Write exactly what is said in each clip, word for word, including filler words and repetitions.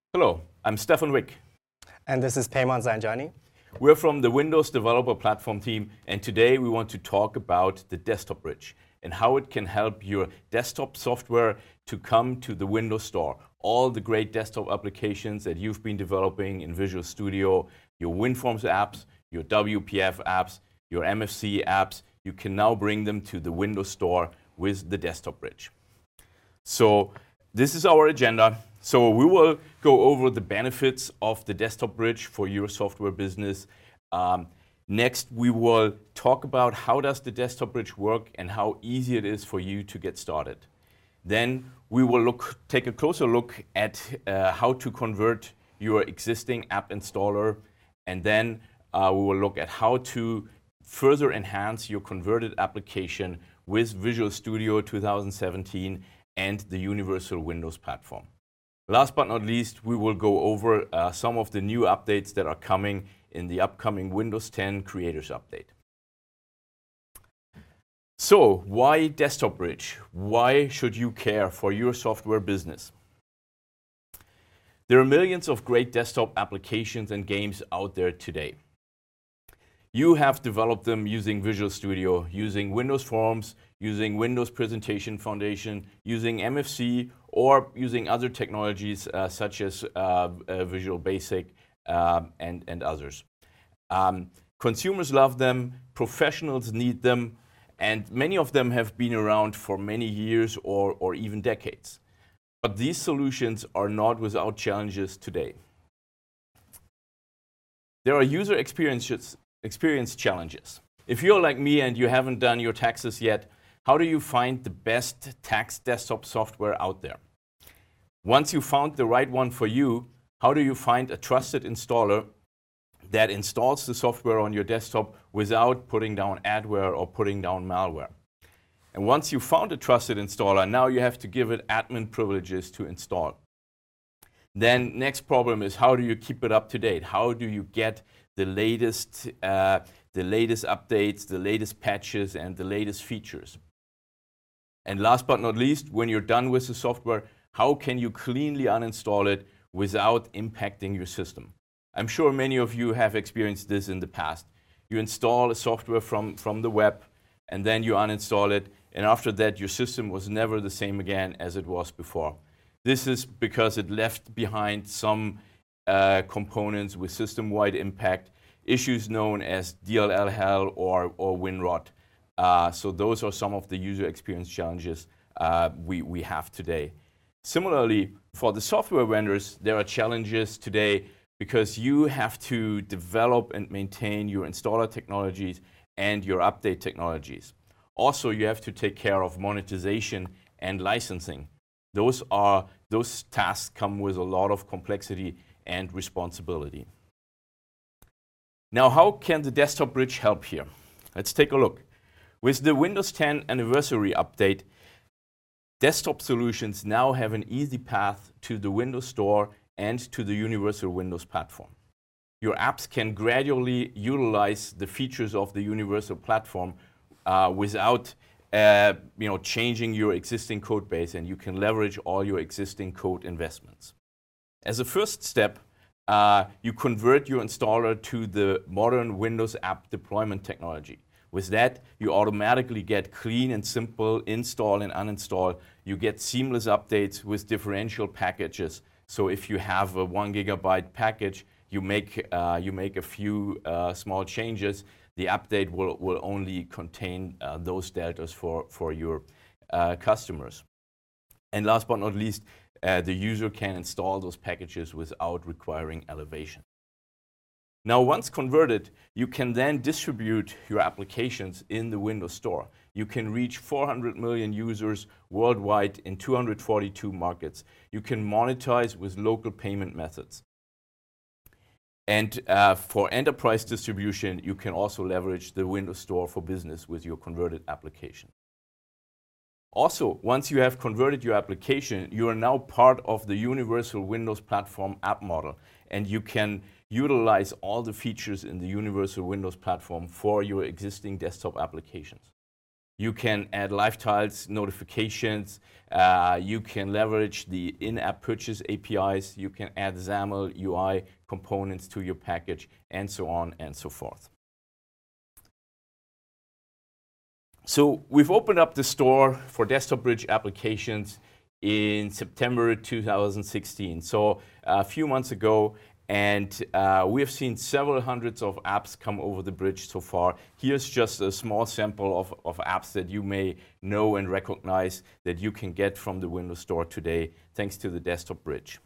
Hello, I'm Stefan Wick. And this is Payman Zanjani. We're from the Windows Developer Platform team, and today we want to talk about the Desktop Bridge and how it can help your desktop software to come to the Windows Store. All the great desktop applications that you've been developing in Visual Studio, your WinForms apps, your W P F apps, your M F C apps, you can now bring them to the Windows Store with the Desktop Bridge. So this is our agenda. So we will go over the benefits of the Desktop Bridge for your software business. Um, next, we will talk about how does the Desktop Bridge work and how easy it is for you to get started. Then we will look, take a closer look at uh, how to convert your existing app installer, and then uh, we will look at how to further enhance your converted application with Visual Studio two thousand seventeen and the Universal Windows Platform. Last but not least, we will go over uh, some of the new updates that are coming in the upcoming Windows ten Creators Update. So, why Desktop Bridge? Why should you care for your software business? There are millions of great desktop applications and games out there today. You have developed them using Visual Studio, using Windows Forms, using Windows Presentation Foundation, using M F C, or using other technologies uh, such as uh, uh, Visual Basic uh, and, and others. Um, consumers love them, professionals need them, and many of them have been around for many years or, or even decades. But these solutions are not without challenges today. There are user experiences Experience challenges. If you're like me and you haven't done your taxes yet, how do you find the best tax desktop software out there? Once you found the right one for you, how do you find a trusted installer that installs the software on your desktop without putting down adware or putting down malware? And once you found a trusted installer, now you have to give it admin privileges to install. Then next problem is, how do you keep it up to date? How do you get the latest, uh, the latest updates, the latest patches, and the latest features? And last but not least, when you're done with the software, how can you cleanly uninstall it without impacting your system? I'm sure many of you have experienced this in the past. You install a software from, from the web, and then you uninstall it, and after that, your system was never the same again as it was before. This is because it left behind some uh, components with system-wide impact, issues known as D L L hell or, or WinRot. Uh, so those are some of the user experience challenges uh, we, we have today. Similarly, for the software vendors, there are challenges today because you have to develop and maintain your installer technologies and your update technologies. Also, you have to take care of monetization and licensing. Those are those tasks come with a lot of complexity and responsibility. Now, how can the Desktop Bridge help here? Let's take a look. With the Windows ten Anniversary Update, desktop solutions now have an easy path to the Windows Store and to the Universal Windows Platform. Your apps can gradually utilize the features of the Universal Platform uh, without Uh, you know, changing your existing code base, and you can leverage all your existing code investments. As a first step, uh, you convert your installer to the modern Windows app deployment technology. With that, you automatically get clean and simple install and uninstall. You get seamless updates with differential packages. So if you have a one gigabyte package, you make, uh, you make a few uh, small changes. The update will, will only contain uh, those deltas for, for your uh, customers. And last but not least, uh, the user can install those packages without requiring elevation. Now, once converted, you can then distribute your applications in the Windows Store. You can reach four hundred million users worldwide in two hundred forty-two markets. You can monetize with local payment methods. And uh, for enterprise distribution, you can also leverage the Windows Store for Business with your converted application. Also, once you have converted your application, you are now part of the Universal Windows Platform app model, and you can utilize all the features in the Universal Windows Platform for your existing desktop applications. You can add live tiles, notifications. Uh, you can leverage the in-app purchase A P Is. You can add XAML U I components to your package, and so on and so forth. So we've opened up the store for Desktop Bridge applications in September two thousand sixteen, so a few months ago, and uh, we have seen several hundreds of apps come over the bridge so far. Here's just a small sample of, of apps that you may know and recognize that you can get from the Windows Store today, thanks to the Desktop Bridge.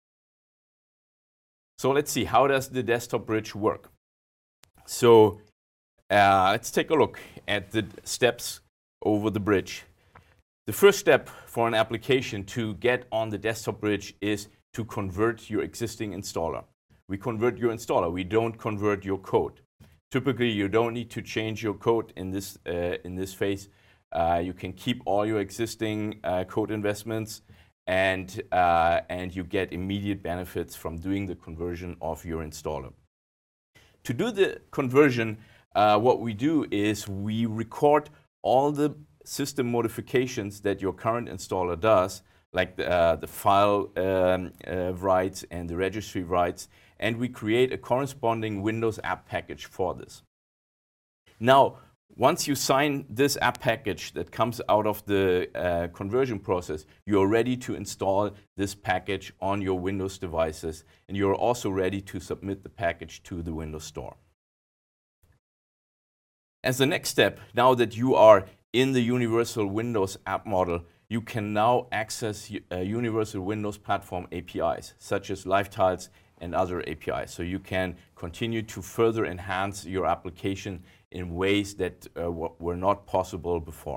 So let's see, how does the Desktop Bridge work? So uh, let's take a look at the steps over the bridge. The first step for an application to get on the Desktop Bridge is to convert your existing installer. We convert your installer, we don't convert your code. Typically, you don't need to change your code in this, uh, in this phase. Uh, you can keep all your existing uh, code investments, and, uh, and you get immediate benefits from doing the conversion of your installer. To do the conversion, uh, what we do is we record all the system modifications that your current installer does, like the, uh, the file um, uh, writes and the registry writes, and we create a corresponding Windows app package for this. Now, once you sign this app package that comes out of the uh, conversion process, you're ready to install this package on your Windows devices, and you're also ready to submit the package to the Windows Store. As the next step, now that you are in the Universal Windows app model, you can now access uh, Universal Windows Platform A P Is, such as LiveTiles and other A P Is. So you can continue to further enhance your application in ways that uh, were not possible before.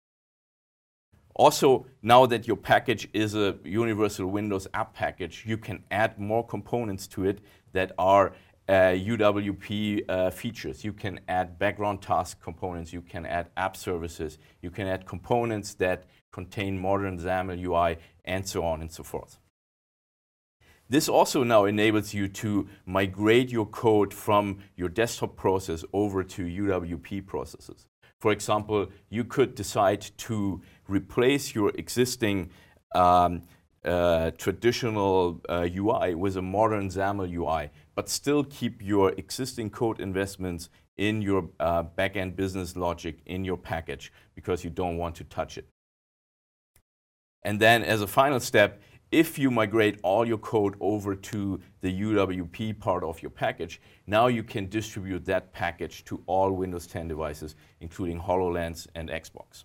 Also, now that your package is a Universal Windows app package, you can add more components to it that are uh, U W P uh, features. You can add background task components, you can add app services, you can add components that contain modern XAML U I, and so on and so forth. This also now enables you to migrate your code from your desktop process over to U W P processes. For example, you could decide to replace your existing um, uh, traditional uh, U I with a modern XAML U I, but still keep your existing code investments in your uh, backend business logic in your package because you don't want to touch it. And then as a final step, if you migrate all your code over to the U W P part of your package, now you can distribute that package to all Windows ten devices, including HoloLens and Xbox.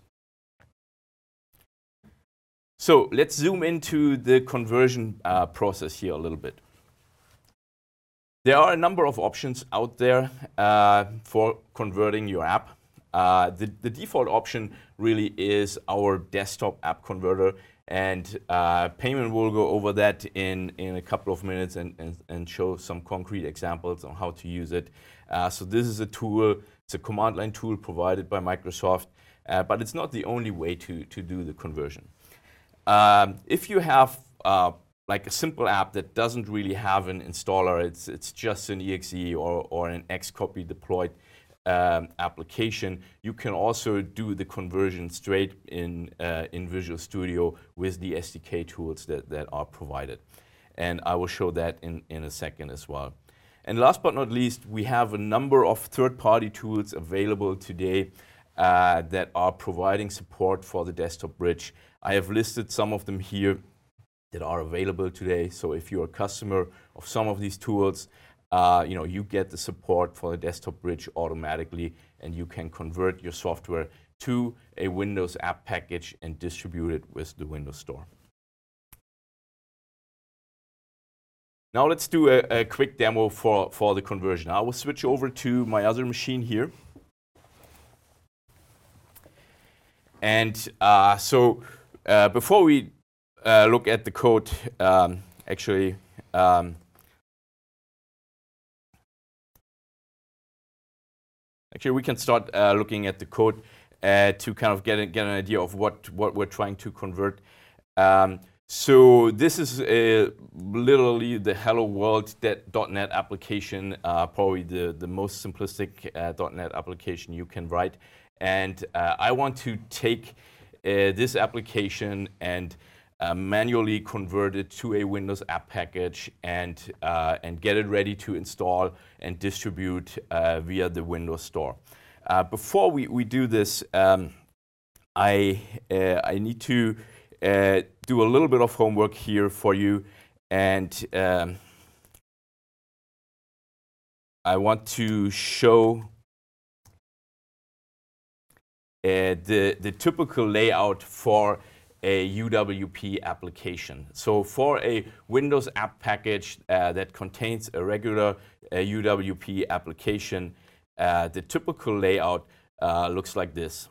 So let's zoom into the conversion uh, process here a little bit. There are a number of options out there uh, for converting your app. Uh, the, the default option really is our desktop app converter, and uh, Payman will go over that in, in a couple of minutes and, and, and show some concrete examples on how to use it. Uh, so this is a tool, it's a command line tool provided by Microsoft, uh, but it's not the only way to, to do the conversion. Um, if you have uh, like a simple app that doesn't really have an installer, it's, it's just an E X E or, or an Xcopy deployed Um, application, you can also do the conversion straight in, uh, in Visual Studio with the S D K tools that, that are provided. And I will show that in, in a second as well. And last but not least, we have a number of third-party tools available today uh, that are providing support for the Desktop Bridge. I have listed some of them here that are available today. So if you're a customer of some of these tools, Uh, you know, you get the support for the Desktop Bridge automatically, and you can convert your software to a Windows app package and distribute it with the Windows Store. Now let's do a, a quick demo for, for the conversion. I will switch over to my other machine here. And uh, so uh, before we uh, look at the code, um, actually, um, Actually, we can start uh, looking at the code uh, to kind of get, a, get an idea of what, what we're trying to convert. Um, so this is a, literally the Hello World dot net application, uh, probably the, the most simplistic uh, .NET application you can write. and uh, I want to take uh, this application and uh, manually convert it to a Windows app package and, uh, and get it ready to install and distribute uh, via the Windows Store. Uh, before we, we do this, um, I, uh, I need to uh, do a little bit of homework here for you, and um, I want to show uh, the, the typical layout for a U W P application. So for a Windows app package uh, that contains a regular uh, U W P application, uh, the typical layout uh, looks like this.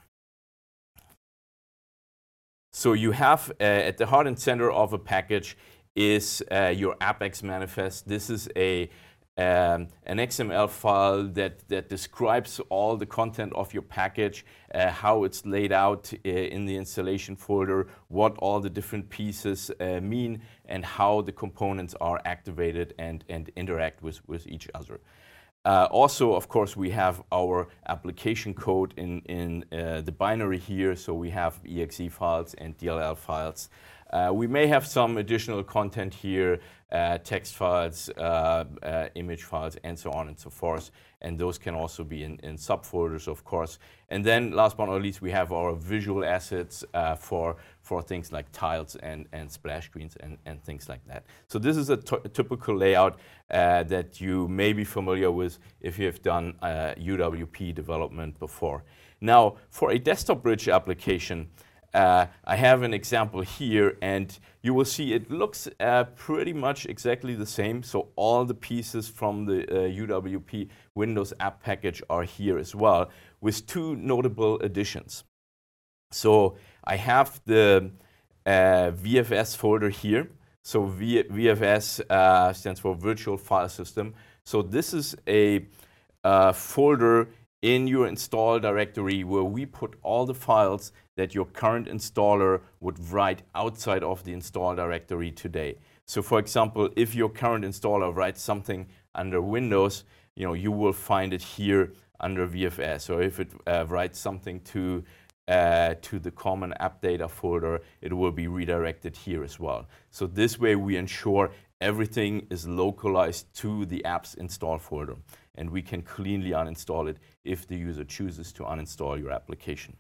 So you have uh, at the heart and center of a package is uh, your AppX manifest. This is a Um, an X M L file that, that describes all the content of your package, uh, how it's laid out uh, in the installation folder, what all the different pieces uh, mean, and how the components are activated and, and interact with, with each other. Uh, also, of course, we have our application code in, in uh, the binary here, so we have E X E files and D L L files. Uh, we may have some additional content here, uh, text files, uh, uh, image files, and so on and so forth. And those can also be in, in subfolders, of course. And then, last but not least, we have our visual assets uh, for, for things like tiles and, and splash screens and, and things like that. So this is a, a typical layout uh, that you may be familiar with if you have done uh, U W P development before. Now, for a desktop bridge application, Uh, I have an example here, and you will see it looks uh, pretty much exactly the same. So all the pieces from the uh, U W P Windows app package are here as well, with two notable additions. So I have the uh, V F S folder here. So v V F S uh, stands for Virtual File System. So this is a uh, folder in your install directory where we put all the files that your current installer would write outside of the install directory today. So for example, if your current installer writes something under Windows, you know, you will find it here under V F S. Or if it uh, writes something to, uh, to the common app data folder, it will be redirected here as well. So this way we ensure everything is localized to the app's install folder, and we can cleanly uninstall it if the user chooses to uninstall your application.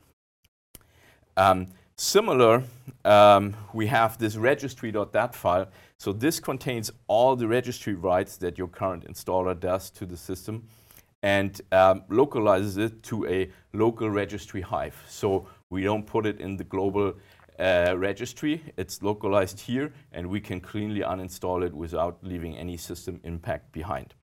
Um, similar, um, we have this registry.dat file. So this contains all the registry writes that your current installer does to the system, and um, localizes it to a local registry hive. So we don't put it in the global uh, registry. It's localized here, and we can cleanly uninstall it without leaving any system impact behind.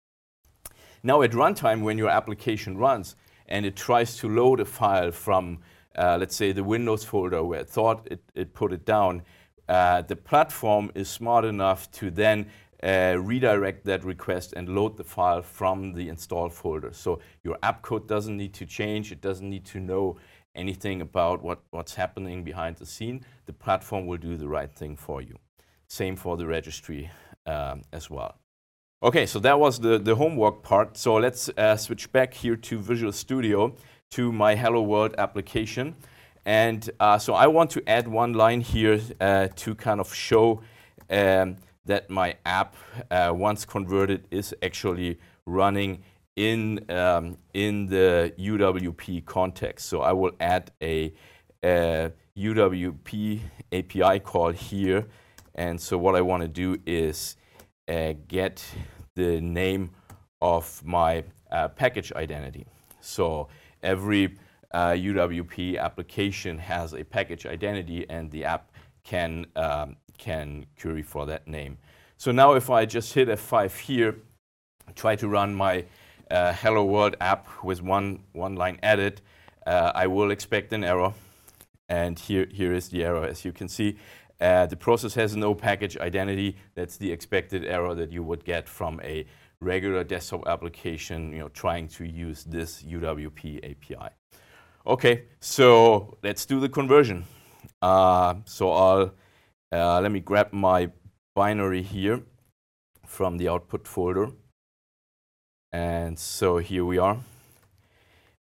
Now at runtime, when your application runs and it tries to load a file from, uh, let's say, the Windows folder where it thought it, it put it down, uh, the platform is smart enough to then uh, redirect that request and load the file from the install folder. So your app code doesn't need to change. It doesn't need to know anything about what, what's happening behind the scene. The platform will do the right thing for you. Same for the registry um, as well. Okay, so that was the, the homework part. So let's uh, switch back here to Visual Studio, to my Hello World application. And uh, so I want to add one line here uh, to kind of show um, that my app, uh, once converted, is actually running in, um, in the U W P context. So I will add a, a U W P A P I call here. And so what I want to do is Uh, get the name of my uh, package identity. So every uh, U W P application has a package identity, and the app can, um, can query for that name. So now if I just hit F five here, try to run my uh, Hello World app with one, one line edit, uh, I will expect an error. And here, here is the error, as you can see. Uh, the process has no package identity. That's the expected error that you would get from a regular desktop application, you know, trying to use this U W P A P I. Okay, so let's do the conversion. Uh, so I'll uh, let me grab my binary here from the output folder, and so here we are.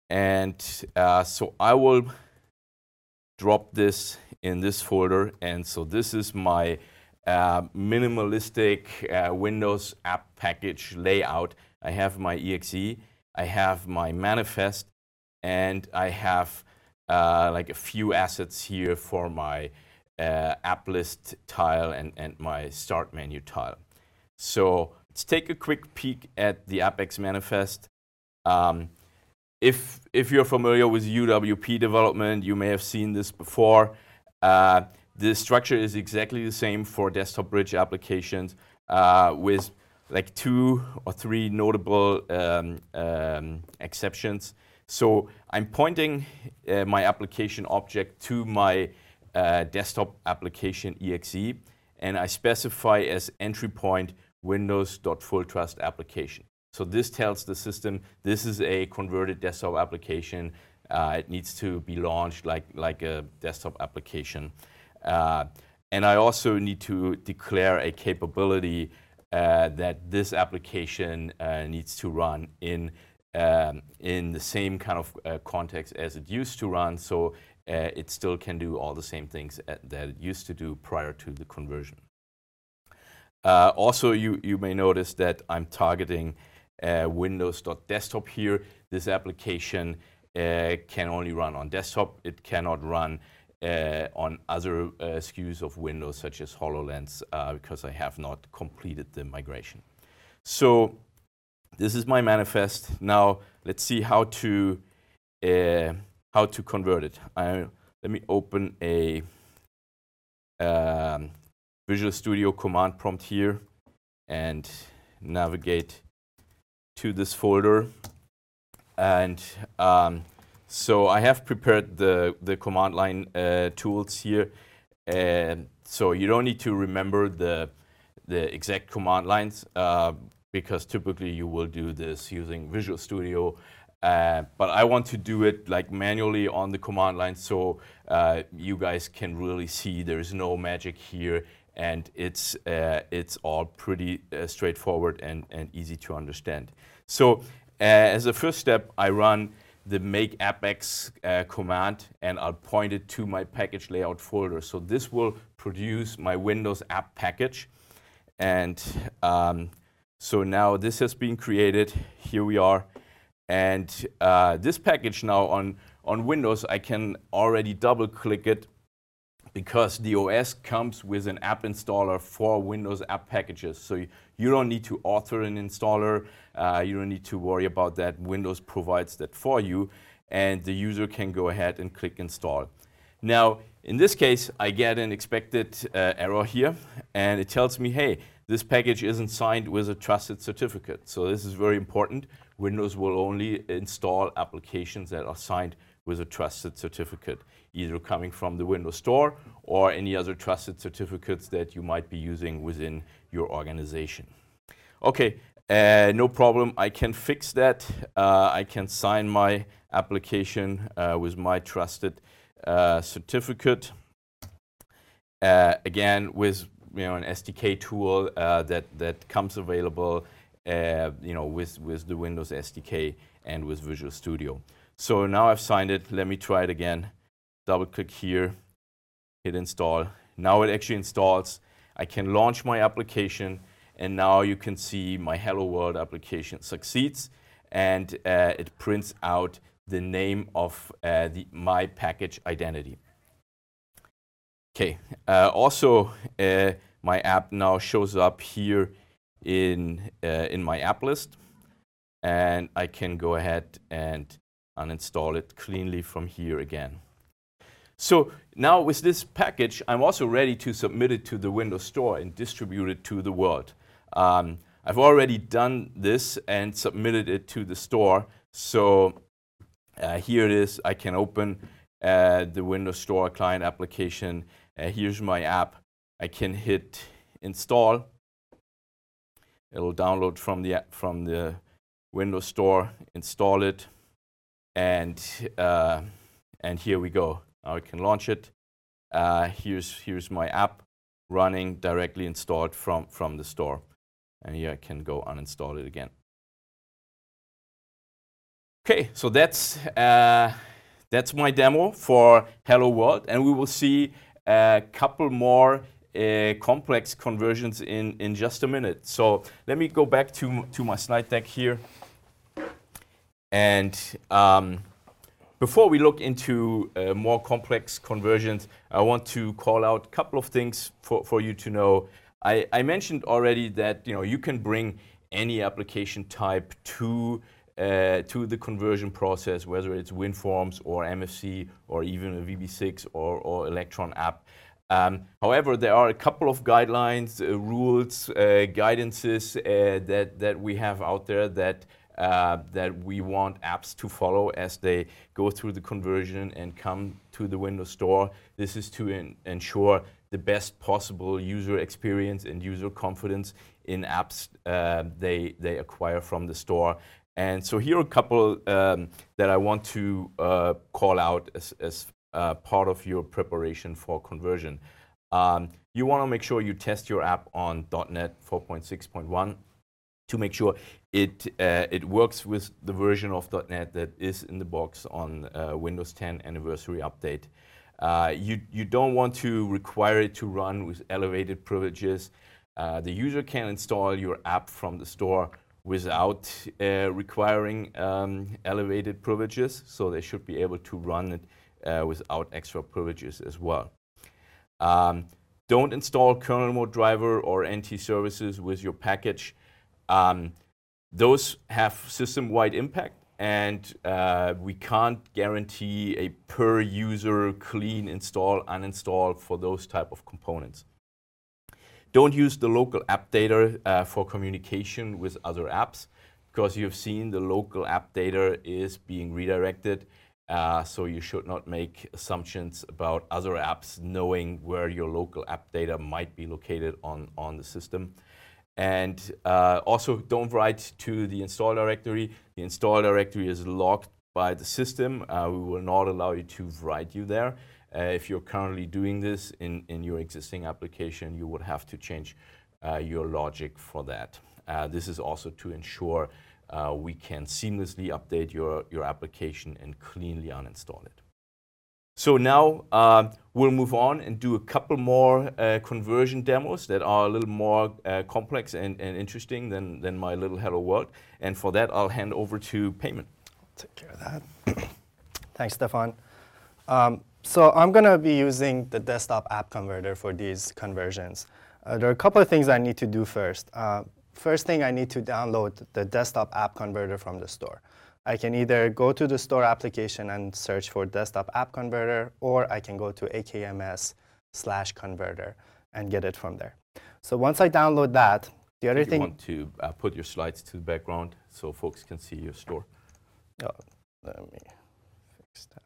And uh, so I will drop this in this folder. And so this is my uh, minimalistic uh, Windows app package layout. I have my E X E, I have my manifest, and I have uh, like a few assets here for my uh, app list tile and, and my start menu tile. So let's take a quick peek at the Apex manifest. Um, if, if you're familiar with U W P development, you may have seen this before. Uh, the structure is exactly the same for desktop bridge applications uh, with like two or three notable um, um, exceptions. So I'm pointing uh, my application object to my uh, desktop application E X E, and I specify as entry point Windows.fulltrust application. So this tells the system this is a converted desktop application. Uh, it needs to be launched like, like a desktop application. Uh, and I also need to declare a capability uh, that this application uh, needs to run in, um, in the same kind of uh, context as it used to run, so uh, it still can do all the same things that it used to do prior to the conversion. Uh, also, you, you may notice that I'm targeting uh, Windows.desktop here. This application uh, can only run on desktop. It cannot run uh, on other uh, S K Us of Windows, such as HoloLens, uh, because I have not completed the migration. So this is my manifest. Now let's see how to uh, how to convert it. I, let me open a um, Visual Studio command prompt here and navigate to this folder. And um, so I have prepared the, the command line uh, tools here. And so you don't need to remember the, the exact command lines uh, because typically you will do this using Visual Studio. Uh, but I want to do it like manually on the command line so uh, you guys can really see there's no magic here, and it's, uh, it's all pretty uh, straightforward and, and easy to understand. So uh, as a first step, I run the make apex uh, command, and I'll point it to my package layout folder. So this will produce my Windows app package. And um, so now this has been created. Here we are. And uh, this package now on, on Windows, I can already double click it because the O S comes with an app installer for Windows app packages. So you, you don't need to author an installer. Uh, you don't need to worry about that. Windows provides that for you, and the user can go ahead and click install. Now, in this case, I get an expected uh, error here, and it tells me, hey, this package isn't signed with a trusted certificate. So this is very important. Windows will only install applications that are signed with a trusted certificate, either coming from the Windows Store or any other trusted certificates that you might be using within your organization. Okay, uh, no problem. I can fix that. Uh, I can sign my application uh, with my trusted uh, certificate. Uh, again, with you know an S D K tool uh, that that comes available, uh, you know, with with the Windows S D K and with Visual Studio. So now I've signed it. Let me try it again. Double click here, hit install. Now it actually installs. I can launch my application, and now you can see my Hello World application succeeds, and uh, it prints out the name of uh, the my package identity. Okay. Uh, also, uh, my app now shows up here in uh, in my app list, and I can go ahead and uninstall it cleanly from here again. So now with this package, I'm also ready to submit it to the Windows Store and distribute it to the world. Um, I've already done this and submitted it to the store. So uh, here it is. I can open uh, the Windows Store client application. Uh, here's my app. I can hit install. It'll download from the from the Windows Store, install it, and uh, and here we go. Now I can launch it. Uh, here's here's my app running directly installed from from the store, and here I can go uninstall it again. Okay, so that's uh, that's my demo for Hello World, and we will see a couple more uh, complex conversions in, in just a minute. So let me go back to, to my slide deck here. And um, before we look into uh, more complex conversions, I want to call out a couple of things for, for you to know. I, I mentioned already that you know you can bring any application type to uh, to the conversion process, whether it's WinForms or M F C or even a V B six or, or Electron app. Um, however, there are a couple of guidelines, uh, rules, uh, guidances uh, that that we have out there that uh, that we want apps to follow as they go through the conversion and come to the Windows Store. This is to in, ensure the best possible user experience and user confidence in apps uh, they they acquire from the store. And so here are a couple um, that I want to uh, call out as, as uh, part of your preparation for conversion. Um, you want to make sure you test your app on dot net four point six point one to make sure it uh, it works with the version of dot net that is in the box on uh, Windows ten Anniversary Update. Uh, you, you don't want to require it to run with elevated privileges. Uh, the user can install your app from the store without uh, requiring um, elevated privileges, so they should be able to run it uh, without extra privileges as well. Um, don't install kernel mode driver or N T services with your package. Um, those have system-wide impact, and uh, we can't guarantee a per-user clean install, uninstall for those type of components. Don't use the local app data uh, for communication with other apps, because you've seen the local app data is being redirected, uh, so you should not make assumptions about other apps knowing where your local app data might be located on, on the system. And uh, also don't write to the install directory. The install directory is locked by the system. Uh, we will not allow you to write you there. Uh, if you're currently doing this in, in your existing application, you would have to change uh, your logic for that. Uh, this is also to ensure uh, we can seamlessly update your, your application and cleanly uninstall it. So now uh, we'll move on and do a couple more uh, conversion demos that are a little more uh, complex and, and interesting than, than my little Hello World. And for that, I'll hand over to Payman. Take care of that. Thanks, Stefan. Um, so I'm going to be using the desktop app converter for these conversions. Uh, there are a couple of things I need to do first. Uh, first thing, I need to download the desktop app converter from the store. I can either go to the store application and search for desktop app converter, or I can go to A K M S slash converter and get it from there. So once I download that, the other you thing— You want to uh, put your slides to the background so folks can see your store. Oh, let me fix that.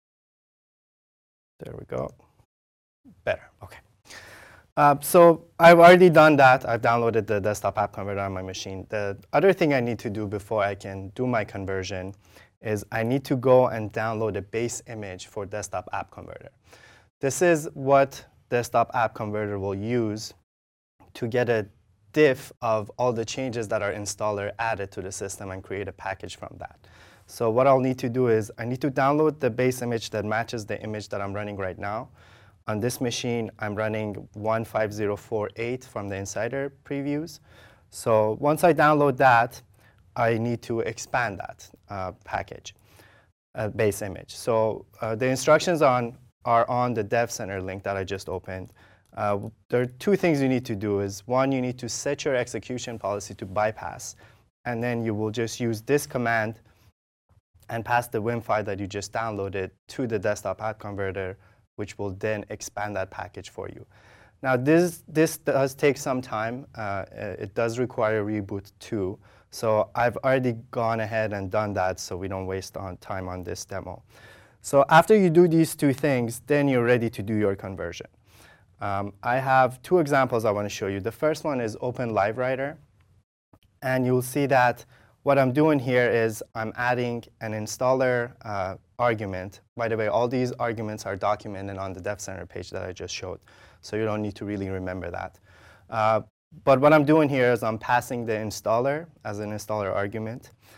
There we go. Better, OK. Uh, so I've already done that. I've downloaded the desktop app converter on my machine. The other thing I need to do before I can do my conversion is I need to go and download a base image for desktop app converter. This is what desktop app converter will use to get a diff of all the changes that our installer added to the system and create a package from that. So what I'll need to do is I need to download the base image that matches the image that I'm running right now. On this machine, I'm running one five zero four eight from the Insider previews. So once I download that, I need to expand that uh, package, uh, base image. So uh, the instructions on are on the Dev Center link that I just opened. Uh, there are two things you need to do. Is one, you need to set your execution policy to bypass, and then you will just use this command and pass the Wim file that you just downloaded to the desktop app converter, which will then expand that package for you. Now, this, this does take some time. Uh, it does require reboot too. So I've already gone ahead and done that so we don't waste on time on this demo. So after you do these two things, then you're ready to do your conversion. Um, I have two examples I want to show you. The first one is Open LiveWriter. And you'll see that what I'm doing here is I'm adding an installer uh, argument. By the way, all these arguments are documented on the Dev Center page that I just showed, so you don't need to really remember that. Uh, but what I'm doing here is I'm passing the installer as an installer argument.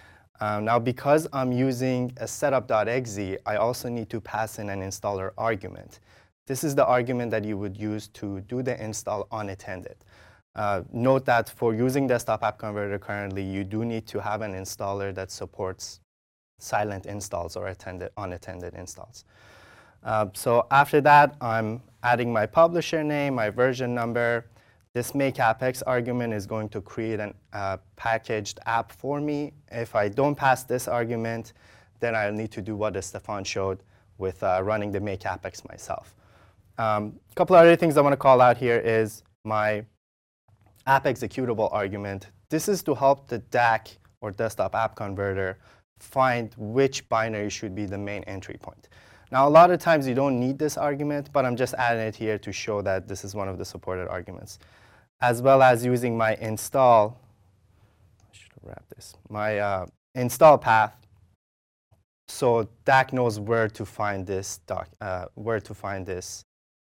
Um, now, because I'm using a setup.exe, I also need to pass in an installer argument. This is the argument that you would use to do the install unattended. Uh, note that for using Desktop App Converter currently, you do need to have an installer that supports silent installs or attended, unattended installs. Uh, so after that, I'm adding my publisher name, my version number. This make app-x argument is going to create a uh, packaged app for me. If I don't pass this argument, then I'll need to do what Stefan showed with uh, running the make app-x myself. A um, couple other things I want to call out here is my app executable argument. This is to help the D A C, or Desktop App Converter, find which binary should be the main entry point. Now, a lot of times you don't need this argument, but I'm just adding it here to show that this is one of the supported arguments. As well as using my install, I should have wrapped this, my uh, install path, so D A C knows where to find this doc, uh, where to find this.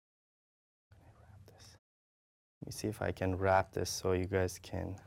Let me see if I can wrap this so you guys can.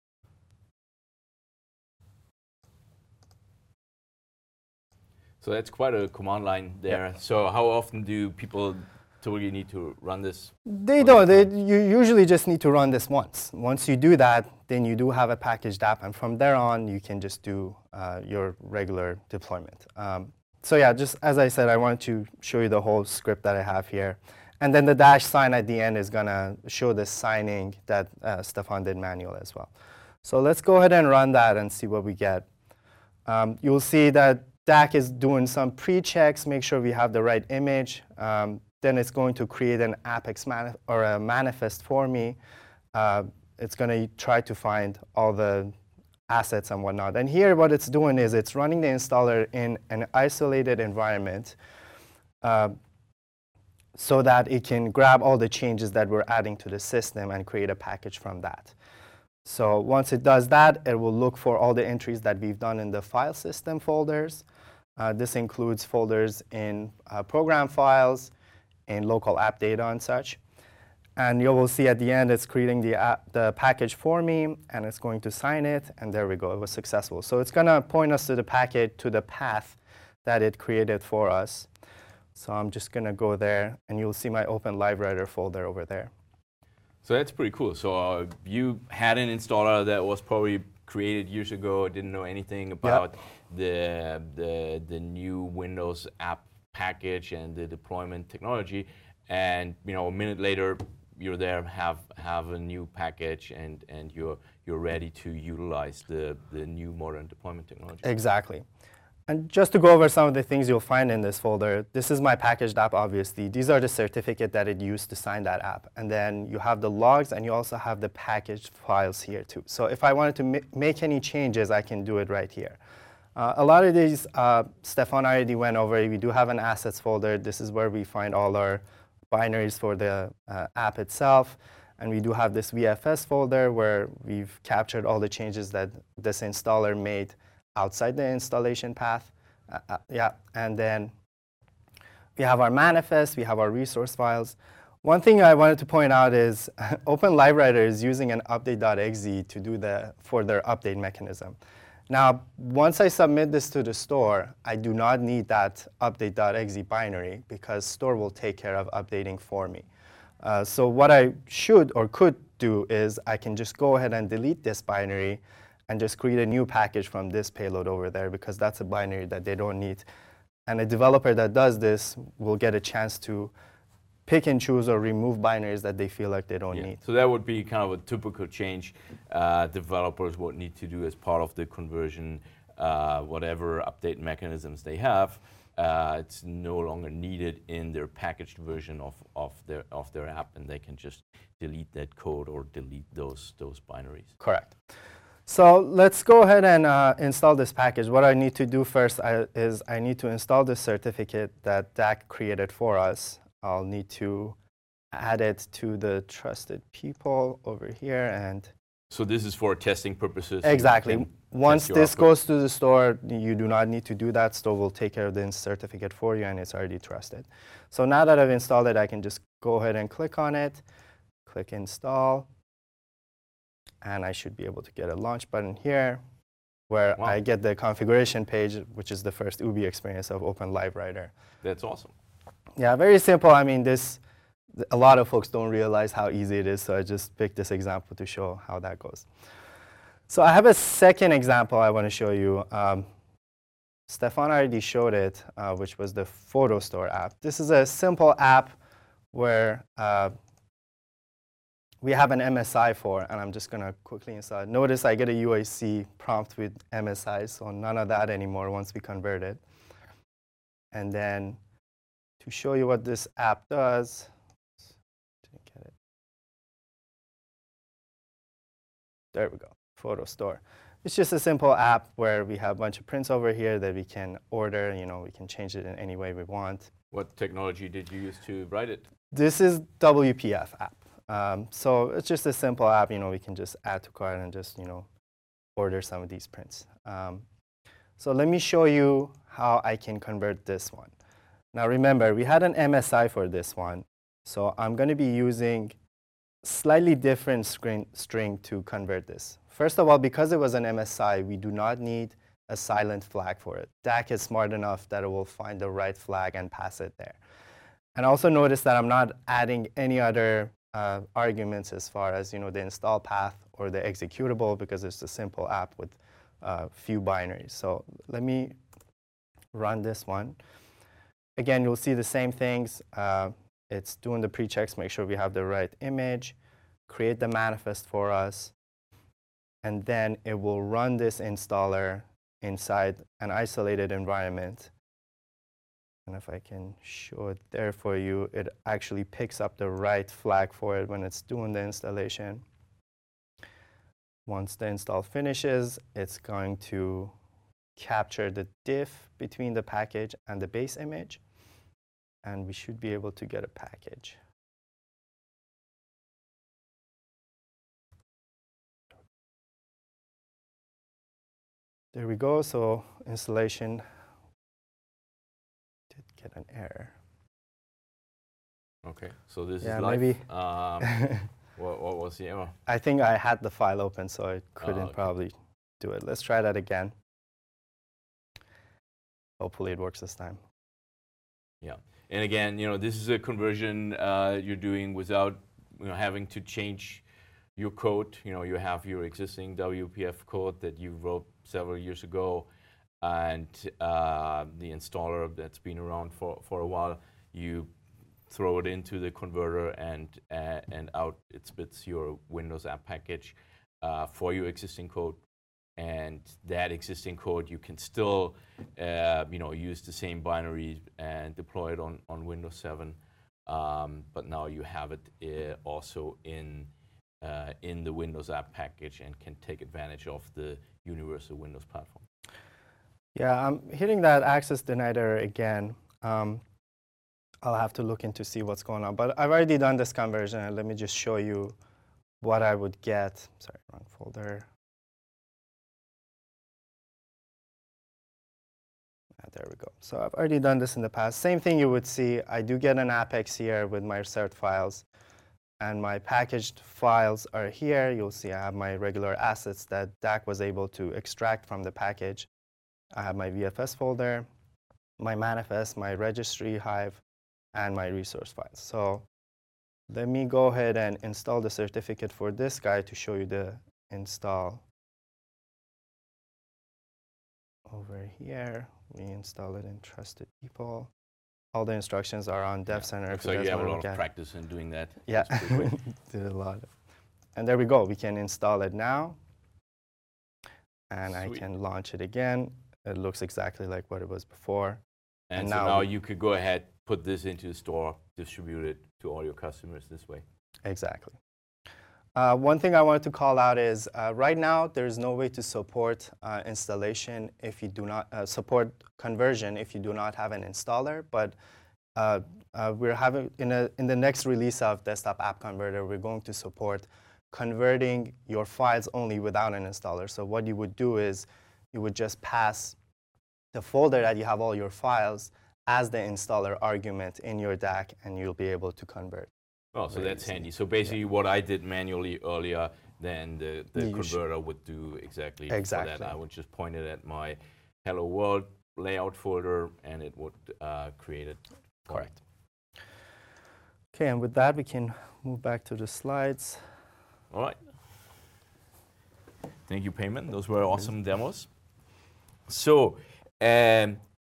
So that's quite a command line there. Yep. So how often do people totally need to run this? They don't. They, you usually just need to run this once. Once you do that, then you do have a packaged app. And from there on, you can just do uh, your regular deployment. Um, so yeah, just as I said, I wanted to show you the whole script that I have here. And then the dash sign at the end is going to show the signing that uh, Stefan did manual as well. So let's go ahead and run that and see what we get. Um, you'll see that D A C is doing some pre-checks, make sure we have the right image. Um, then it's going to create an app-x manif or a manifest for me. Uh, it's going to try to find all the assets and whatnot. And here what it's doing is it's running the installer in an isolated environment uh, so that it can grab all the changes that we're adding to the system and create a package from that. So once it does that, it will look for all the entries that we've done in the file system folders. Uh, this includes folders in uh, program files, in local app data and such. And you will see at the end it's creating the, app, the package for me, and it's going to sign it, and there we go, it was successful. So it's going to point us to the package, to the path that it created for us. So I'm just going to go there, and you'll see my Open LiveWriter folder over there. So that's pretty cool. So uh, you had an installer that was probably created years ago, didn't know anything about yep. the, the, the new Windows app package and the deployment technology, and you know, a minute later, you're there, have have a new package, and and you're you're ready to utilize the the new modern deployment technology. Exactly. And just to go over some of the things you'll find in this folder, this is my packaged app, obviously. These are the certificate that it used to sign that app. And then you have the logs, and you also have the packaged files here, too. So if I wanted to ma make any changes, I can do it right here. Uh, a lot of these, uh, Stefan already went over. We do have an assets folder. This is where we find all our binaries for the uh, app itself. And we do have this V F S folder where we've captured all the changes that this installer made outside the installation path. Uh, uh, yeah, and then we have our manifest, we have our resource files. One thing I wanted to point out is Open LiveWriter is using an update.exe to do the, for their update mechanism. Now, once I submit this to the store, I do not need that update.exe binary because store will take care of updating for me. Uh, so what I should or could do is I can just go ahead and delete this binary and just create a new package from this payload over there, because that's a binary that they don't need. And a developer that does this will get a chance to pick and choose or remove binaries that they feel like they don't yeah. need. So that would be kind of a typical change uh, developers would need to do as part of the conversion, uh, whatever update mechanisms they have. Uh, it's no longer needed in their packaged version of, of, their, of their app, and they can just delete that code or delete those, those binaries. Correct. So let's go ahead and uh, install this package. What I need to do first I, is I need to install this certificate that D A C created for us. I'll need to add it to the trusted people over here. And so this is for testing purposes? Exactly. Once this goes to the store, you do not need to do that. Store will take care of the certificate for you, and it's already trusted. So now that I've installed it, I can just go ahead and click on it, click install. And I should be able to get a launch button here. where Wow. I get the configuration page, which is the first Ubi experience of Open Live-Writer. That's awesome. Yeah, very simple. I mean, this, a lot of folks don't realize how easy it is, so I just picked this example to show how that goes. So I have a second example I want to show you. Um, Stefan already showed it, uh, which was the Photo Store app. This is a simple app where uh, we have an M S I for, and I'm just going to quickly install it. Notice I get a U I C prompt with M S I, so none of that anymore once we convert it. And then to show you what this app does, didn't get it. There we go, Photo Store. It's just a simple app where we have a bunch of prints over here that we can order. You know, we can change it in any way we want. What technology did you use to write it? This is W P F app. Um, so it's just a simple app. You know, we can just add to cart and just, you know, order some of these prints. Um, so let me show you how I can convert this one. Now remember, we had an M S I for this one. So I'm going to be using slightly different string, string to convert this. First of all, because it was an M S I, we do not need a silent flag for it. D A C is smart enough that it will find the right flag and pass it there. And also notice that I'm not adding any other uh, arguments as far as, you know, the install path or the executable, because it's a simple app with a uh, few binaries. So let me run this one. Again, you'll see the same things. Uh, it's doing the pre-checks, make sure we have the right image, create the manifest for us, and then it will run this installer inside an isolated environment. And if I can show it there for you, it actually picks up the right flag for it when it's doing the installation. Once the install finishes, it's going to capture the diff between the package and the base image, and we should be able to get a package. There we go. So installation did get an error. Okay, so this Yeah, is live. maybe. Um, what, what was the error? I think I had the file open, so I couldn't Oh, okay. probably do it. Let's try that again. Hopefully it works this time. Yeah, and again, you know, this is a conversion uh, you're doing without, you know, having to change your code. You know, you have your existing W P F code that you wrote several years ago, and uh, the installer that's been around for, for a while, you throw it into the converter, and uh, and out it spits your Windows app package uh, for your existing code. And that existing code, you can still, uh, you know, use the same binary and deploy it on, on Windows seven. Um, but now you have it uh, also in uh, in the Windows app package and can take advantage of the universal Windows platform. Yeah, I'm hitting that access denied error again. Um, I'll have to look into see what's going on. But I've already done this conversion, and let me just show you what I would get. Sorry, wrong folder. There we go. So I've already done this in the past. Same thing you would see. I do get an Apex here with my cert files. And my packaged files are here. You'll see I have my regular assets that D A C was able to extract from the package. I have my V F S folder, my manifest, my registry, Hive, and my resource files. So let me go ahead and install the certificate for this guy to show you the install. Over here, we install it in Trusted People. All the instructions are on Dev Center. Yeah. So you, you have a lot of practice in doing that. Yeah, did a lot. And there we go. We can install it now. And Sweet. I can launch it again. It looks exactly like what it was before. And, and so now, now you could go ahead, put this into the store, distribute it to all your customers this way. Exactly. Uh, one thing I wanted to call out is uh, right now there is no way to support uh, installation if you do not uh, support conversion if you do not have an installer. But uh, uh, we're having in a in the next release of Desktop App Converter, we're going to support converting your files only without an installer. So what you would do is you would just pass the folder that you have all your files as the installer argument in your D A C, and you'll be able to convert. Oh, so that's handy. So basically, yeah. what I did manually earlier, then the, the You converter would do exactly, Exactly. for that. I would just point it at my Hello World layout folder, and it would uh, create it for me. Correct. Okay, and with that, we can move back to the slides. All right. Thank you, Payman. Those were awesome demos. So um,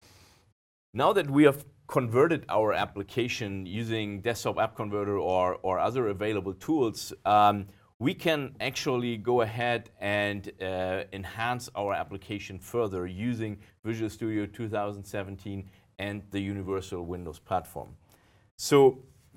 now that we have converted our application using Desktop App Converter or, or other available tools, um, we can actually go ahead and uh, enhance our application further using Visual Studio two thousand seventeen and the Universal Windows Platform. So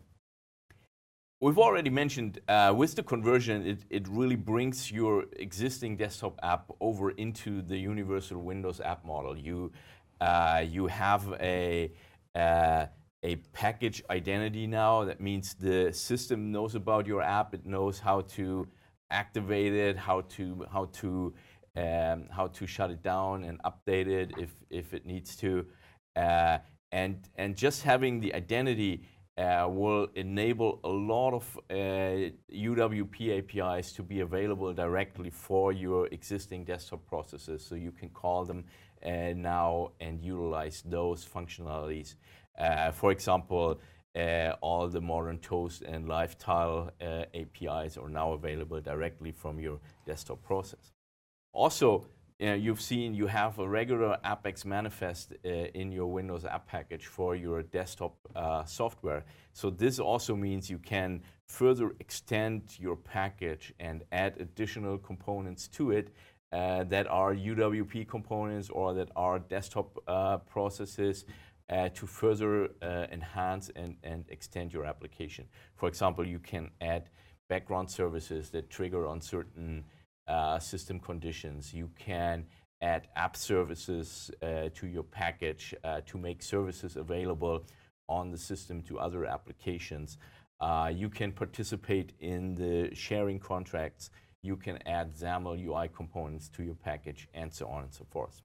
we've already mentioned uh, with the conversion, it, it really brings your existing desktop app over into the Universal Windows app model. You, uh, you have a, uh, a package identity now. That means the system knows about your app. It knows how to activate it, how to, how to, um, how to shut it down and update it if, if it needs to. Uh, and, and just having the identity Uh, will enable a lot of uh, U W P A P Is to be available directly for your existing desktop processes, so you can call them uh, now and utilize those functionalities. Uh, for example, uh, all the modern Toast and LiveTile uh, A P Is are now available directly from your desktop process. Also, Uh, you've seen you have a regular Apex manifest uh, in your Windows app package for your desktop uh, software. So this also means you can further extend your package and add additional components to it uh, that are U W P components or that are desktop uh, processes uh, to further uh, enhance and, and extend your application. For example, you can add background services that trigger on certain Uh, system conditions. You can add app services uh, to your package uh, to make services available on the system to other applications. Uh, you can participate in the sharing contracts. You can add XAML U I components to your package, and so on and so forth.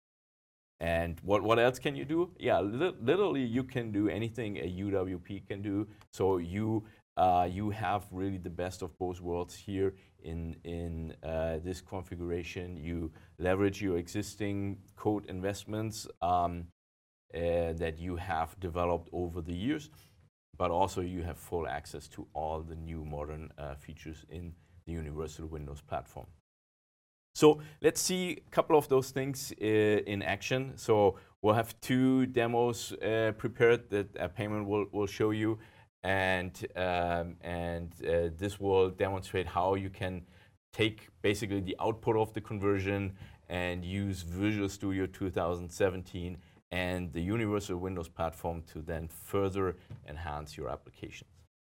And what, what else can you do? Yeah, li literally you can do anything a U W P can do. So you Uh, you have really the best of both worlds here in, in uh, this configuration. You leverage your existing code investments um, uh, that you have developed over the years, but also you have full access to all the new modern uh, features in the Universal Windows Platform. So let's see a couple of those things uh, in action. So we'll have two demos uh, prepared that uh, Payman will, will show you. And, um, and uh, this will demonstrate how you can take basically the output of the conversion and use Visual Studio two thousand seventeen and the Universal Windows Platform to then further enhance your applications.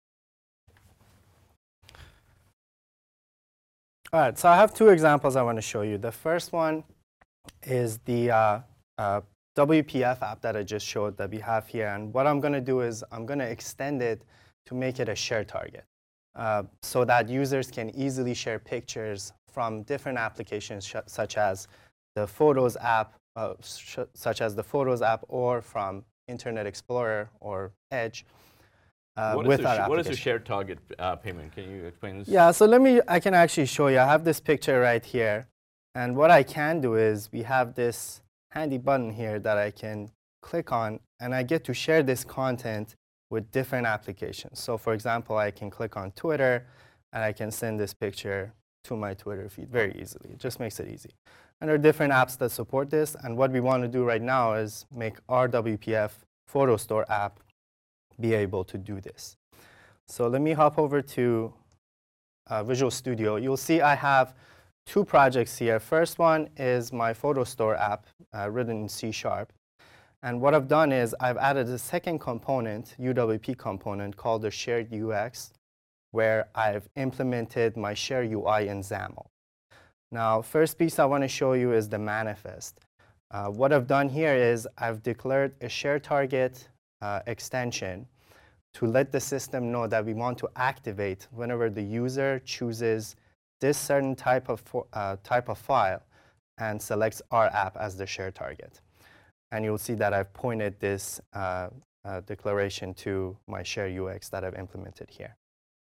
All right, so I have two examples I want to show you. The first one is the uh, uh, W P F app that I just showed that we have here. And what I'm going to do is I'm going to extend it to make it a share target uh, so that users can easily share pictures from different applications such as the Photos app, uh, such as the Photos app, or from Internet Explorer or Edge. Uh, what, with is our what is a application. shared target uh, Payman? Can you explain this? Yeah, so let me, I can actually show you. I have this picture right here. And what I can do is we have this handy button here that I can click on, and I get to share this content with different applications. So for example, I can click on Twitter, and I can send this picture to my Twitter feed very easily. It just makes it easy. And there are different apps that support this, and what we want to do right now is make our W P F Photo Store app be able to do this. So let me hop over to uh, Visual Studio. You'll see I have two projects here. First one is my Photo Store app uh, written in C sharp. And what I've done is I've added a second component, U W P component, called the Shared U X, where I've implemented my Share U I in XAML. Now, first piece I want to show you is the manifest. Uh, what I've done here is I've declared a share target uh, extension to let the system know that we want to activate whenever the user chooses this certain type of, uh, type of file and selects our app as the share target. And you'll see that I've pointed this uh, uh, declaration to my Share U X that I've implemented here.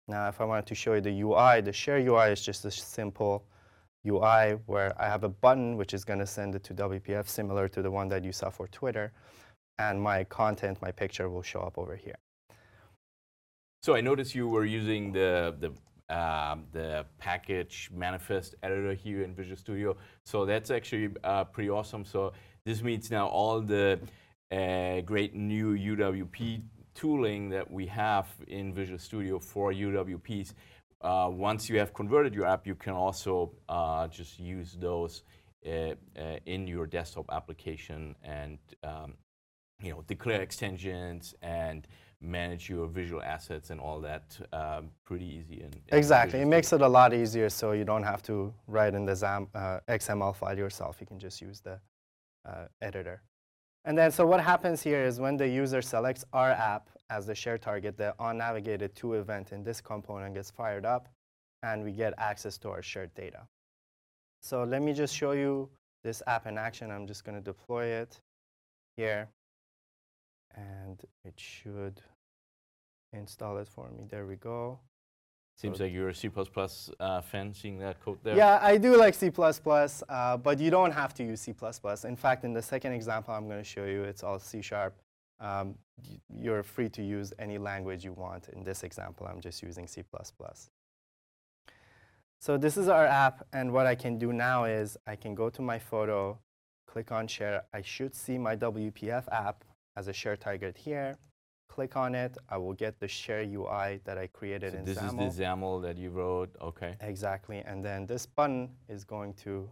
Now, if I wanted to show you the U I, the share U I is just a simple U I where I have a button which is going to send it to W P F, similar to the one that you saw for Twitter, and my content, my picture will show up over here. So I noticed you were using the the um, the package manifest editor here in Visual Studio. So that's actually uh, pretty awesome. So this means now all the uh, great new U W P tooling that we have in Visual Studio for U W Ps, uh, once you have converted your app, you can also uh, just use those uh, uh, in your desktop application and um, you know, declare extensions and manage your visual assets and all that um, pretty easy. In, in exactly. It makes it Studio. a lot easier so you don't have to write in the Zam, uh, X M L file yourself. You can just use the uh, editor. And then, so what happens here is when the user selects our app as the share target, the onNavigated2 event in this component gets fired up, and we get access to our shared data. So let me just show you this app in action. I'm just going to deploy it here. And it should install it for me. There we go. Seems so like you're a C plus plus uh, fan, seeing that code there. Yeah, I do like C plus plus, uh, but you don't have to use C plus plus. In fact, in the second example I'm going to show you, it's all C sharp. Um, you're free to use any language you want. In this example, I'm just using C plus plus. So this is our app, and what I can do now is I can go to my photo, click on share. I should see my W P F app as a share target here. Click on it. I will get the share U I that I created so in this XAML. is the XAML that you wrote. Okay. Exactly. And then this button is going to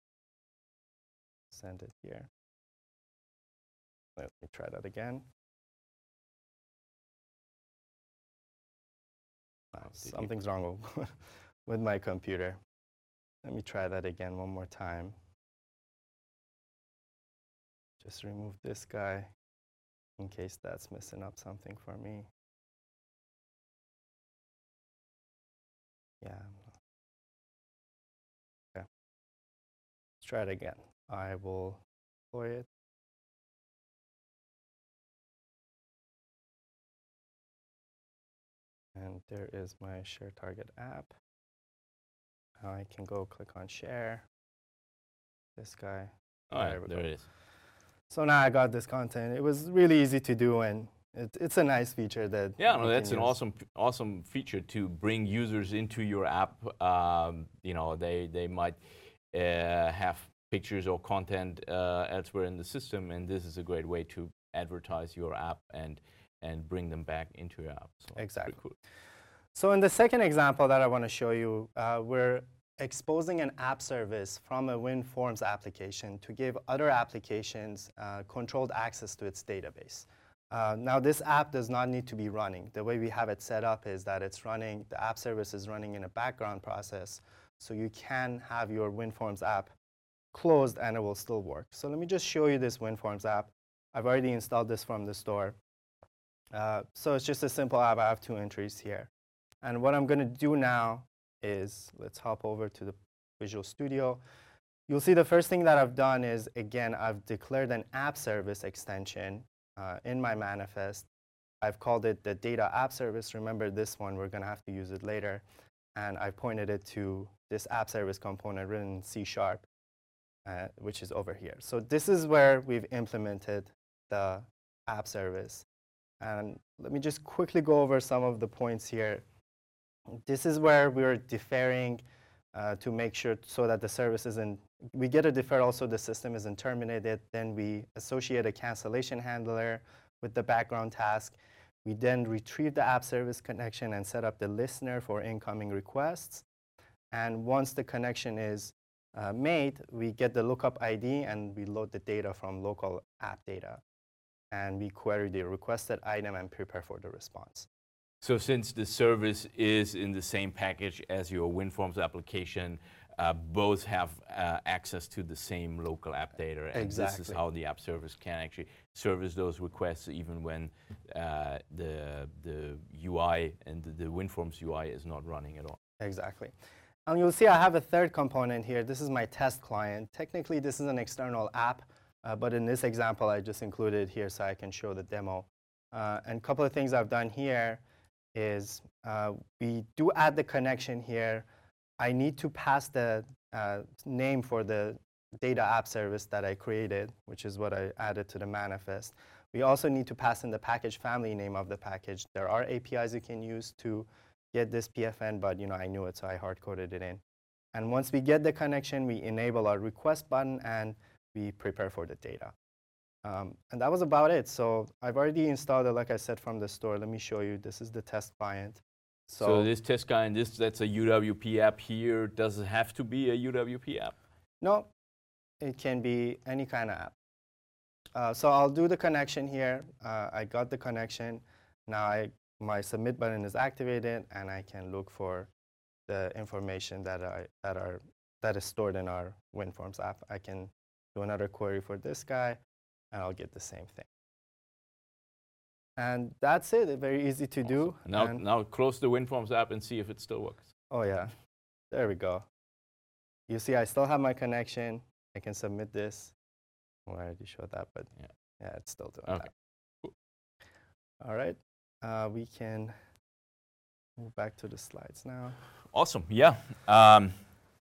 send it here. Let me try that again. Oh, something's wrong with my computer. Let me try that again one more time. Just remove this guy in case that's messing up something for me. Yeah. Okay. Let's try it again. I will deploy it. And there is my share target app. Now I can go click on share. This guy. All right, there it is. So now I got this content. It was really easy to do, and it, it's a nice feature that yeah, no, that's an use. awesome, awesome feature to bring users into your app. Um, you know, they they might uh, have pictures or content uh, elsewhere in the system, and this is a great way to advertise your app and and bring them back into your app. So exactly. Cool. So in the second example that I want to show you, uh, we're exposing an app service from a WinForms application to give other applications uh, controlled access to its database. Uh, now, this app does not need to be running. The way we have it set up is that it's running, the app service is running in a background process, so you can have your WinForms app closed and it will still work. So let me just show you this WinForms app. I've already installed this from the store. Uh, so it's just a simple app. I have two entries here. And what I'm going to do now is, let's hop over to the Visual Studio. You'll see the first thing that I've done is, again, I've declared an app service extension uh, in my manifest. I've called it the data app service. Remember this one, we're going to have to use it later. And I pointed it to this app service component written in C sharp, uh, which is over here. So this is where we've implemented the app service. And let me just quickly go over some of the points here. This is where we're deferring uh, to make sure so that the service isn't, we get a deferral so the system isn't terminated. Then we associate a cancellation handler with the background task. We then retrieve the app service connection and set up the listener for incoming requests. And once the connection is uh, made, we get the lookup I D and we load the data from local app data. And we query the requested item and prepare for the response. So since the service is in the same package as your WinForms application, uh, both have uh, access to the same local app data. And exactly. This is how the app service can actually service those requests even when uh, the, the U I and the, the WinForms U I is not running at all. Exactly. And you'll see I have a third component here. This is my test client. Technically, this is an external app. Uh, but in this example, I just included it here so I can show the demo. Uh, and a couple of things I've done here is uh, we do add the connection here. I need to pass the uh, name for the data app service that I created, which is what I added to the manifest. We also need to pass in the package family name of the package. There are A P Is you can use to get this P F N, but you know I knew it, so I hard-coded it in. And once we get the connection, we enable our request button, and we prepare for the data. Um, and that was about it. So I've already installed it, like I said, from the store. Let me show you. This is the test client. So, so this test client, this that's a U W P app here. Does it have to be a U W P app? No, it can be any kind of app. Uh, so I'll do the connection here. Uh, I got the connection. Now I, my submit button is activated, and I can look for the information that I that are that is stored in our WinForms app. I can do another query for this guy, and I'll get the same thing. And that's it. Very easy to awesome. do. Now, and now close the WinForms app and see if it still works. Oh yeah, there we go. You see, I still have my connection. I can submit this. Well, I already showed that, but yeah, yeah it's still doing okay. that. Cool. All right, uh, we can move back to the slides now. Awesome. Yeah. Um,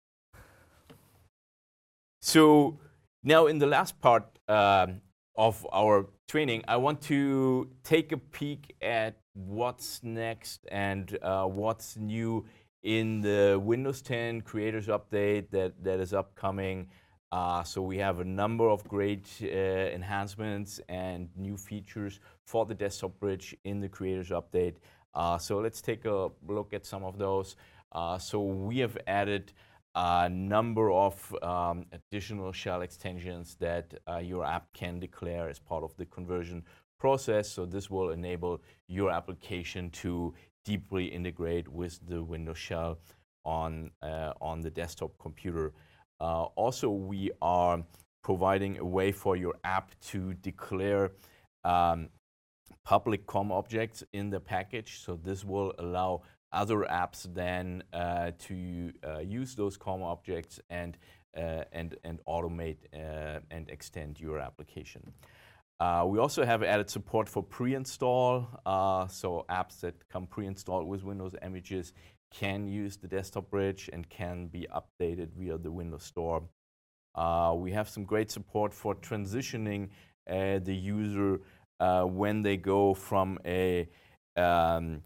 so now in the last part um, of our training, I want to take a peek at what's next and uh, what's new in the Windows ten Creators Update that, that is upcoming. Uh, so we have a number of great uh, enhancements and new features for the Desktop Bridge in the Creators Update. Uh, so let's take a look at some of those. Uh, so we have added a number of um, additional shell extensions that uh, your app can declare as part of the conversion process. So this will enable your application to deeply integrate with the Windows shell on, uh, on the desktop computer. Uh, also, we are providing a way for your app to declare um, public C O M objects in the package. So this will allow other apps then uh, to uh, use those C O M objects and uh, and and automate uh, and extend your application. Uh, we also have added support for pre-install. Uh, so apps that come pre-installed with Windows images can use the Desktop Bridge and can be updated via the Windows Store. Uh, we have some great support for transitioning uh, the user uh, when they go from a um,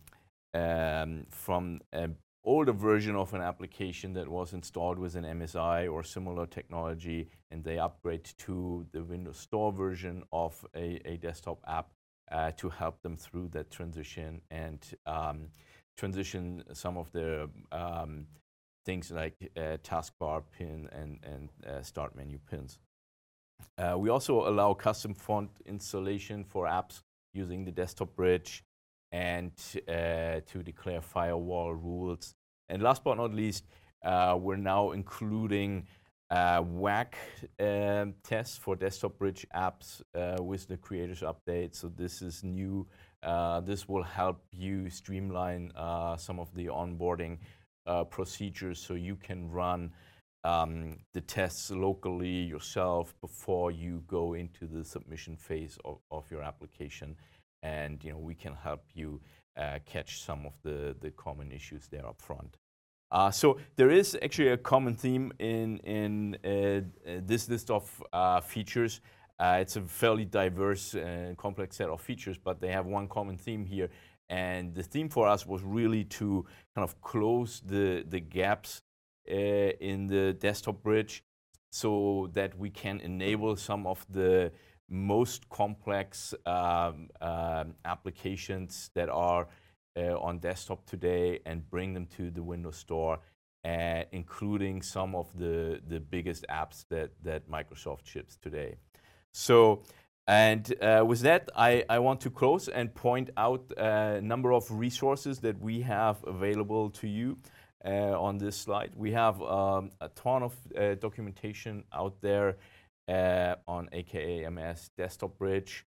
um, from an older version of an application that was installed with an M S I or similar technology, and they upgrade to the Windows Store version of a, a desktop app uh, to help them through that transition and um, transition some of the um, things like uh, taskbar pin and, and uh, start menu pins. Uh, we also allow custom font installation for apps using the Desktop Bridge and uh, to declare firewall rules. And last but not least, uh, we're now including uh, W A C um, tests for Desktop Bridge apps uh, with the Creators Update. So this is new. Uh, this will help you streamline uh, some of the onboarding uh, procedures so you can run um, the tests locally yourself before you go into the submission phase of, of your application. And you know, we can help you uh, catch some of the, the common issues there up front. Uh, so there is actually a common theme in, in uh, this list of uh, features. Uh, it's a fairly diverse and complex set of features, but they have one common theme here. And the theme for us was really to kind of close the, the gaps uh, in the Desktop Bridge so that we can enable some of the most complex um, uh, applications that are uh, on desktop today and bring them to the Windows Store, uh, including some of the, the biggest apps that, that Microsoft ships today. So, and uh, with that, I, I want to close and point out a number of resources that we have available to you uh, on this slide. We have um, a ton of uh, documentation out there uh, on A K A M S Desktop Bridge.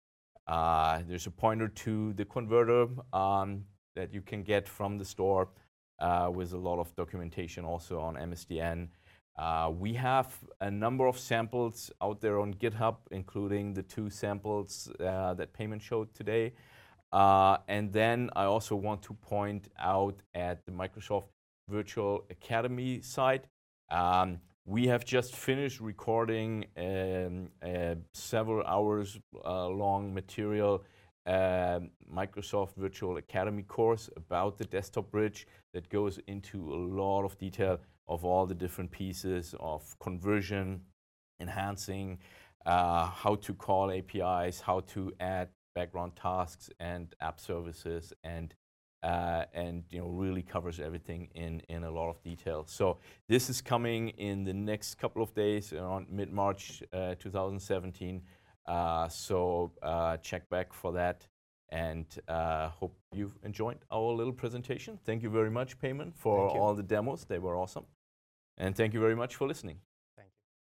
Uh, there's a pointer to the converter um, that you can get from the store uh, with a lot of documentation also on M S D N. Uh, we have a number of samples out there on GitHub, including the two samples uh, that Payman showed today. Uh, and then I also want to point out at the Microsoft Virtual Academy site. Um, we have just finished recording um, uh, several hours uh, long material uh, Microsoft Virtual Academy course about the Desktop Bridge that goes into a lot of detail of all the different pieces of conversion, enhancing, uh, how to call A P Is, how to add background tasks and app services, and uh, and you know really covers everything in in a lot of detail. So this is coming in the next couple of days, around mid-March uh, two thousand seventeen. Uh, so uh, check back for that, and uh, hope you've enjoyed our little presentation. Thank you very much, Payman, for all the demos. They were awesome, and thank you very much for listening.